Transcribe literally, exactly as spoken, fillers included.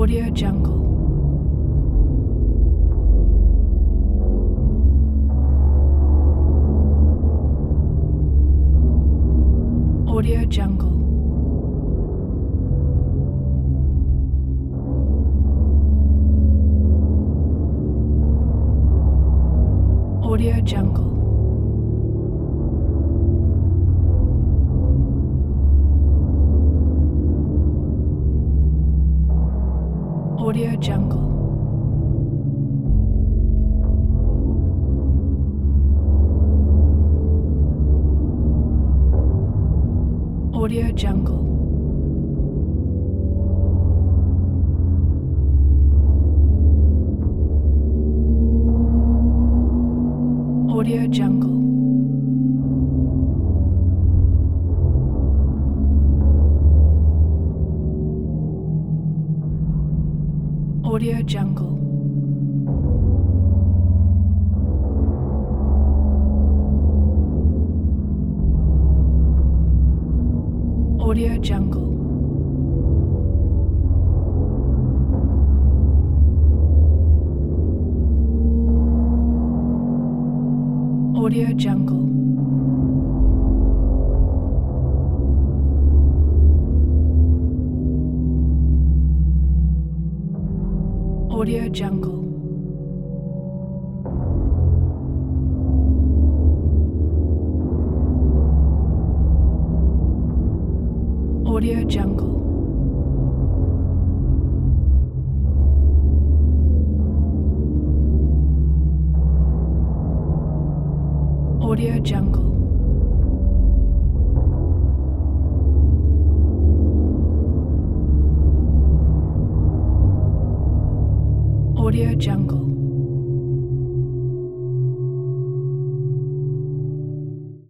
Audio Jungle. Audio Jungle. Audio Jungle. Audio Jungle. Audio Jungle. Audio Jungle. Audio Jungle. Audio Jungle. Audio Jungle. Audio Jungle. Audio Jungle. Audio Jungle. Audio Jungle.